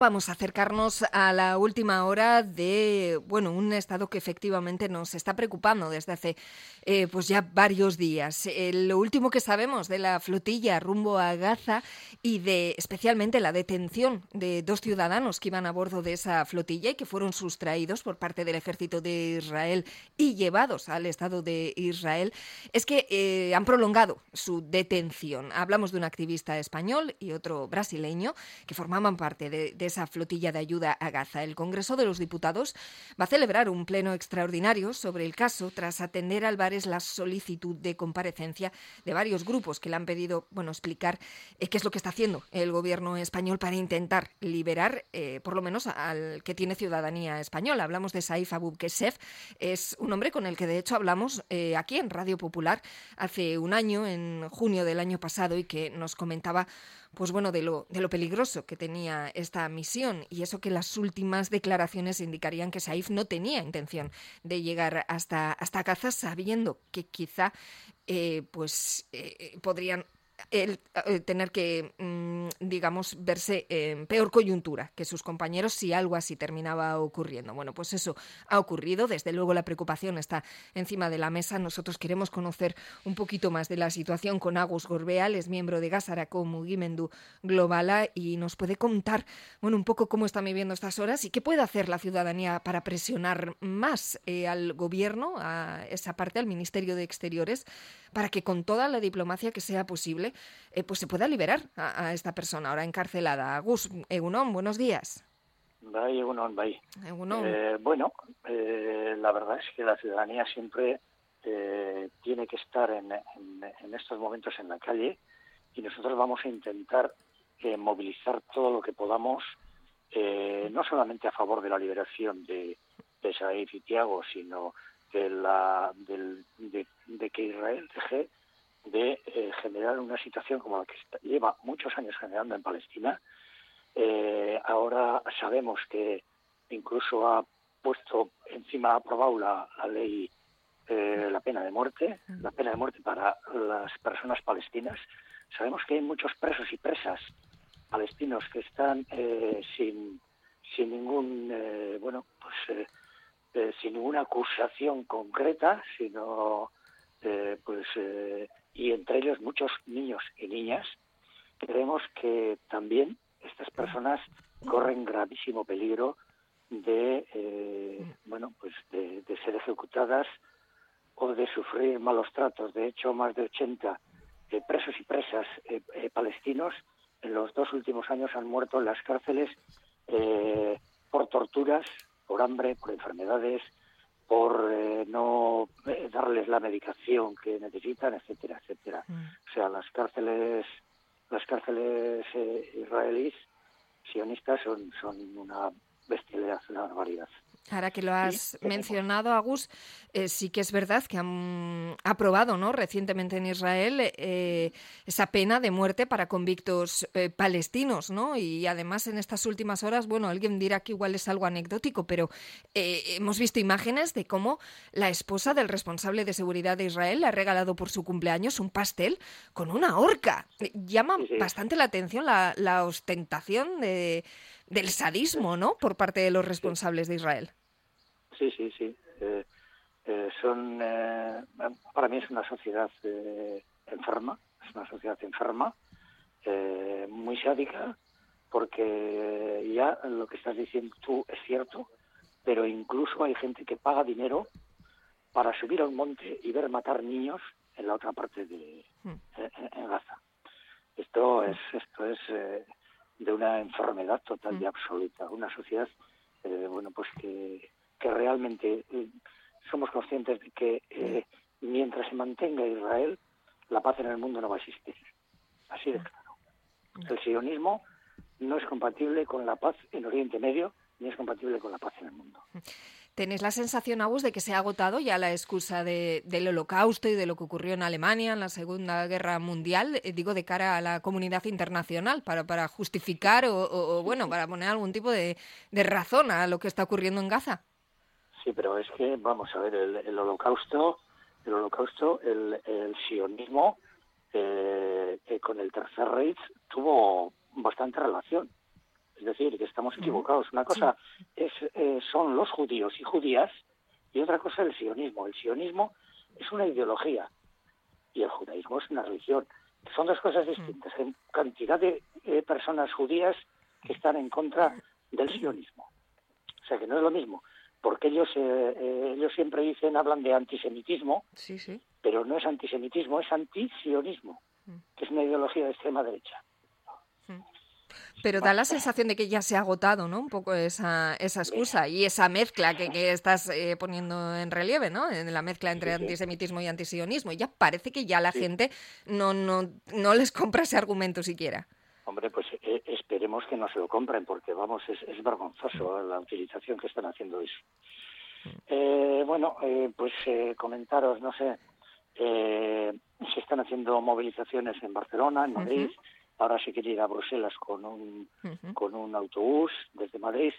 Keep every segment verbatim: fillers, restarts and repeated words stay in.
Vamos a acercarnos a la última hora de, bueno, un estado que efectivamente nos está preocupando desde hace eh, pues ya varios días. Eh, lo último que sabemos de la flotilla rumbo a Gaza y de especialmente la detención de dos ciudadanos que iban a bordo de esa flotilla y que fueron sustraídos por parte del ejército de Israel y llevados al Estado de Israel, es que eh, han prolongado su detención. Hablamos de un activista español y otro brasileño que formaban parte de, de esa flotilla de ayuda a Gaza. El Congreso de los Diputados va a celebrar un pleno extraordinario sobre el caso tras atender a Álvarez la solicitud de comparecencia de varios grupos que le han pedido, bueno, explicar eh, qué es lo que está haciendo el gobierno español para intentar liberar, eh, por lo menos, al que tiene ciudadanía española. Hablamos de Saif Abu-Keshef, es un hombre con el que de hecho hablamos eh, aquí en Radio Popular hace un año, en junio del año pasado, y que nos comentaba pues bueno, de lo, de lo peligroso que tenía esta misión, y eso que las últimas declaraciones indicarían que Saif no tenía intención de llegar hasta, hasta Gaza, sabiendo que quizá eh, pues eh, podrían el, eh, tener que, mmm, digamos, verse en peor coyuntura que sus compañeros si algo así terminaba ocurriendo. Bueno, pues eso ha ocurrido. Desde luego la preocupación está encima de la mesa. Nosotros queremos conocer un poquito más de la situación con Agus Gorbeal, es miembro de Gazarako Mugimendu Globala, y nos puede contar, bueno, un poco cómo están viviendo estas horas y qué puede hacer la ciudadanía para presionar más eh, al gobierno, a esa parte, al Ministerio de Exteriores, para que con toda la diplomacia que sea posible, eh, pues se pueda liberar a, a esta persona ahora encarcelada. Agus, Egunon, buenos días. Bai, Egunon, bai. Egunon. Eh, bueno, eh, la verdad es que la ciudadanía siempre eh, tiene que estar en, en, en estos momentos en la calle, y nosotros vamos a intentar eh, movilizar todo lo que podamos, eh, no solamente a favor de la liberación de, de Saif y Tiago, sino de, la, del, de, de que Israel deje de eh, generar una situación como la que está, lleva muchos años generando en Palestina. Eh, ahora sabemos que incluso ha puesto encima, ha aprobado la, la ley, eh, la pena de muerte, la pena de muerte para las personas palestinas. Sabemos que hay muchos presos y presas palestinos que están eh, sin sin ningún eh, bueno pues eh, eh, sin ninguna acusación concreta, sino eh, pues eh, y entre ellos muchos niños y niñas. Creemos que también estas personas corren gravísimo peligro de eh, bueno pues de, de ser ejecutadas o de sufrir malos tratos. De hecho, más de ochenta eh, presos y presas eh, eh, palestinos en los dos últimos años han muerto en las cárceles eh, por torturas, por hambre, por enfermedades, por eh, no eh, darles la medicación que necesitan, etcétera, etcétera. Mm. O sea, las cárceles, las cárceles eh, israelíes sionistas son son una bestialidad, una barbaridad. Ahora que lo has sí, mencionado, Agus, eh, sí que es verdad que han aprobado, ¿no?, recientemente en Israel eh, esa pena de muerte para convictos eh, palestinos, ¿no? Y además en estas últimas horas, bueno, alguien dirá que igual es algo anecdótico, pero eh, hemos visto imágenes de cómo la esposa del responsable de seguridad de Israel le ha regalado por su cumpleaños un pastel con una horca. Llama sí, sí. bastante la atención la, la ostentación de... del sadismo, ¿no?, por parte de los responsables de Israel. Sí, sí, sí. Eh, eh, son, eh, para mí es una sociedad eh, enferma, es una sociedad enferma, eh, muy sádica, porque ya lo que estás diciendo tú es cierto, pero incluso hay gente que paga dinero para subir a un monte y ver matar niños en la otra parte de hmm. en, en Gaza. Esto es, esto es eh, de una enfermedad total y absoluta, una sociedad eh, bueno pues que, que realmente eh, somos conscientes de que eh, mientras se mantenga Israel, la paz en el mundo no va a existir, así de claro. El sionismo no es compatible con la paz en Oriente Medio, ni es compatible con la paz en el mundo. ¿Tenéis la sensación, Agus, de que se ha agotado ya la excusa de, del Holocausto y de lo que ocurrió en Alemania en la Segunda Guerra Mundial, eh, digo, de cara a la comunidad internacional, para, para justificar o, o, o, bueno, para poner algún tipo de, de razón a lo que está ocurriendo en Gaza? Sí, pero es que, vamos a ver, el, el Holocausto, el Holocausto, el, el sionismo eh, eh, con el Tercer Reich tuvo bastante relación. Es decir, que estamos equivocados. Una cosa es eh, son los judíos y judías y otra cosa el sionismo. El sionismo es una ideología y el judaísmo es una religión. Son dos cosas distintas. Hay cantidad de eh, personas judías que están en contra del sionismo. O sea, que no es lo mismo. Porque ellos eh, eh, ellos siempre dicen, hablan de antisemitismo, sí, sí. pero no es antisemitismo, es antisionismo, que es una ideología de extrema derecha. Pero da la sensación de que ya se ha agotado, ¿no? Un poco esa, esa excusa y esa mezcla que, que estás eh, poniendo en relieve, ¿no? En la mezcla entre sí, sí. antisemitismo y antisionismo. Ya parece que ya la sí. gente no, no, no les compra ese argumento siquiera. Hombre, pues eh, esperemos que no se lo compren, porque vamos, es, es vergonzoso ¿eh? la utilización que están haciendo de eso. Eh, bueno, eh, pues eh, comentaros, no sé, eh, se están haciendo movilizaciones en Barcelona, en Madrid. Uh-huh. Ahora se quiere ir a Bruselas con un uh-huh. con un autobús desde Madrid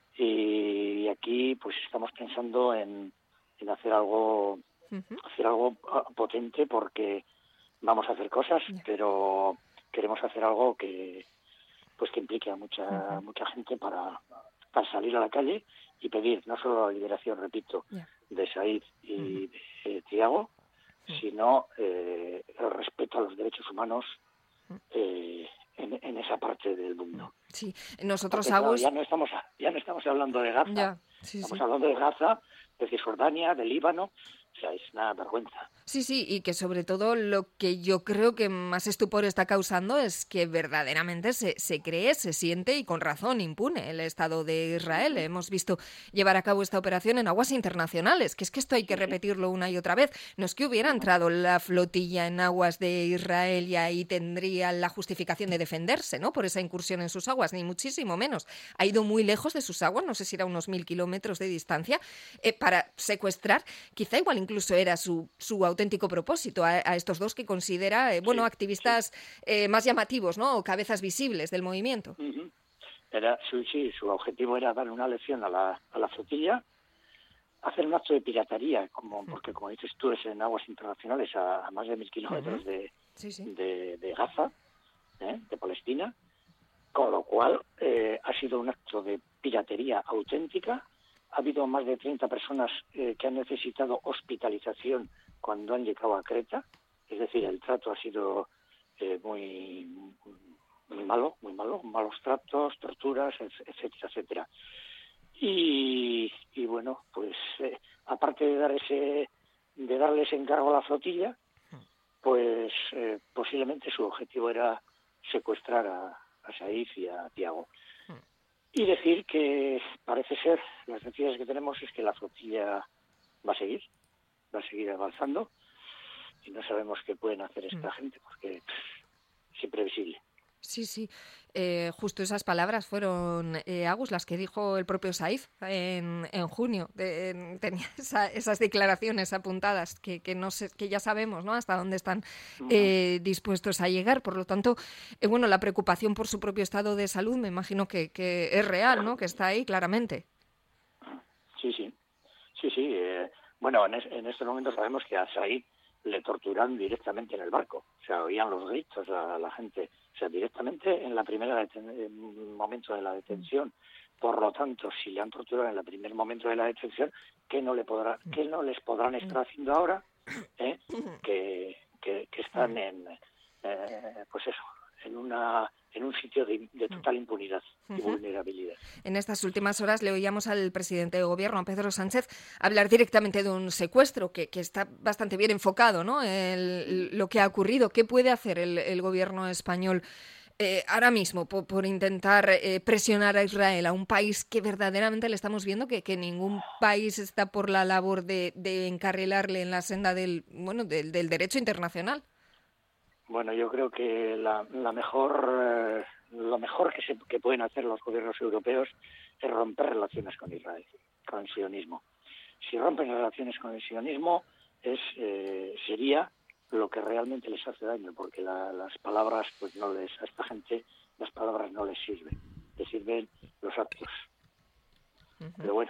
y aquí pues estamos pensando en, en hacer algo uh-huh. hacer algo potente porque vamos a hacer cosas, yeah. pero queremos hacer algo que pues que implique a mucha uh-huh. mucha gente para, para salir a la calle y pedir no solo la liberación, repito, yeah. de Said y uh-huh. de Thiago, uh-huh. sino eh, el respeto a los derechos humanos Eh, en, en esa parte del mundo. Sí, nosotros Porque, Agus... claro, ya no estamos ya no estamos hablando de Gaza, ya, sí, estamos sí. hablando de Gaza, de Cisjordania, de Líbano, o sea, es una vergüenza. Sí, sí, y que sobre todo lo que yo creo que más estupor está causando es que verdaderamente se, se cree, se siente y con razón impune el Estado de Israel. Sí. Hemos visto llevar a cabo esta operación en aguas internacionales, que es que esto hay que repetirlo una y otra vez. No es que hubiera entrado la flotilla en aguas de Israel y ahí tendría la justificación de defenderse, ¿no? Por esa incursión en sus aguas, ni muchísimo menos. Ha ido muy lejos de sus aguas, no sé si era unos mil kilómetros de distancia, eh, para secuestrar, quizá igual incluso era su, su auténtico propósito a, a estos dos que considera, eh, bueno, sí, activistas sí. eh, más llamativos, ¿no? O cabezas visibles del movimiento. Uh-huh. Era, sí, sí, su objetivo era dar una lección a la, a la flotilla, hacer un acto de piratería, como, porque como dices tú, es en aguas internacionales a, a más de mil kilómetros uh-huh. de, sí, sí. de, de Gaza, ¿eh? de Palestina, con lo cual eh, ha sido un acto de piratería auténtica. Ha habido más de treinta personas eh, que han necesitado hospitalización cuando han llegado a Creta, es decir, el trato ha sido eh, muy, muy malo, muy malo, malos tratos, torturas, etcétera, etcétera. Y, y bueno, pues eh, aparte de dar ese, de darle ese encargo a la flotilla, pues eh, posiblemente su objetivo era secuestrar a, a Said y a Thiago. Y decir que parece ser, las noticias que tenemos es que la flotilla va a seguir, va a seguir avanzando y no sabemos qué pueden hacer esta mm. gente porque pff, es imprevisible. Sí, sí, eh, justo esas palabras fueron, eh, Agus, las que dijo el propio Saif en, en junio. De, en, tenía esa, esas declaraciones apuntadas que, que, no sé, que ya sabemos, ¿no? Hasta dónde están eh, dispuestos a llegar. Por lo tanto, eh, bueno, la preocupación por su propio estado de salud me imagino que, que es real, ¿no? Que está ahí claramente. Sí, sí, sí, sí. Eh, bueno, en, es, en este momento sabemos que a Said le torturan directamente en el barco. O sea, oían los gritos a la gente. O sea, directamente en la primera deten- momento de la detención. Por lo tanto, si le han torturado en el primer momento de la detención, ¿qué no le podrá, qué no les podrán estar haciendo ahora? ¿Eh? Que, que, que están en, eh, pues eso, en una en un sitio de, de total impunidad y uh-huh. vulnerabilidad. En estas últimas horas le oíamos al presidente de gobierno, Pedro Sánchez, hablar directamente de un secuestro que, que está bastante bien enfocado, ¿no? El, lo que ha ocurrido. ¿Qué puede hacer el, el gobierno español eh, ahora mismo por, por intentar eh, presionar a Israel, a un país que verdaderamente le estamos viendo que, que ningún país está por la labor de, de encarrilarle en la senda del, bueno, del, del derecho internacional? Bueno, yo creo que la, la mejor, eh, lo mejor que, se, que pueden hacer los gobiernos europeos es romper relaciones con Israel, con el sionismo. Si rompen relaciones con el sionismo, es, eh, sería lo que realmente les hace daño, porque la, las palabras, pues no les, a esta gente, las palabras no les sirven, les sirven los actos. Uh-huh. Pero bueno,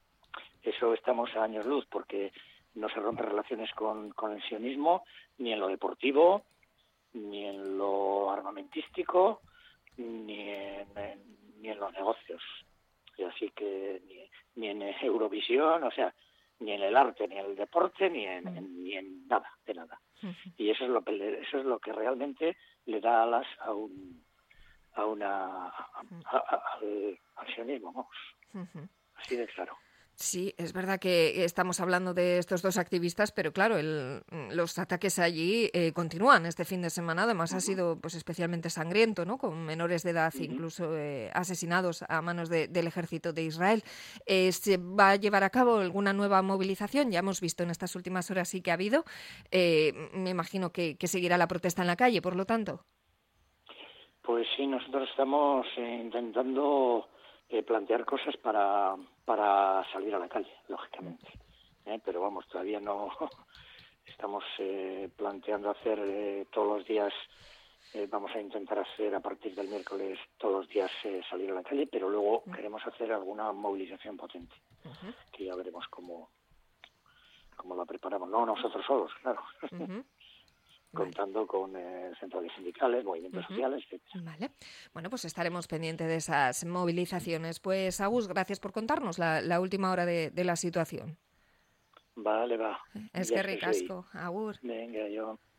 eso estamos a años luz, porque no se rompen relaciones con, con el sionismo, ni en lo deportivo, ni en lo armamentístico, ni en, en, ni en lo los negocios. Y así que ni, ni en Eurovisión, o sea, ni en el arte, ni en el deporte, ni en, en, ni en nada, de nada. Y eso es lo que le, eso es lo que realmente le da alas a un a una a, a, al, al sionismo, vamos. Así de claro. Sí, es verdad que estamos hablando de estos dos activistas, pero claro, el, los ataques allí eh, continúan este fin de semana. Además, uh-huh. ha sido pues especialmente sangriento, ¿no? Con menores de edad uh-huh. incluso eh, asesinados a manos de, del ejército de Israel. Eh, ¿Se va a llevar a cabo alguna nueva movilización? Ya hemos visto en estas últimas horas sí que ha habido. Eh, me imagino que, que seguirá la protesta en la calle, por lo tanto. Pues sí, nosotros estamos eh, intentando eh, plantear cosas para, para salir a la calle, lógicamente. ¿eh? Pero vamos, todavía no estamos eh, planteando hacer eh, todos los días, eh, vamos a intentar hacer a partir del miércoles todos los días eh, salir a la calle, pero luego uh-huh. queremos hacer alguna movilización potente, uh-huh. que ya veremos cómo, cómo la preparamos. No nosotros solos, claro. Uh-huh. contando con eh, centrales sindicales, movimientos uh-huh. sociales, etcétera. Vale. Bueno, pues estaremos pendientes de esas movilizaciones. Pues, Agus, gracias por contarnos la, la última hora de, de la situación. Vale, va. Es que ricasco. Agur. Venga, yo...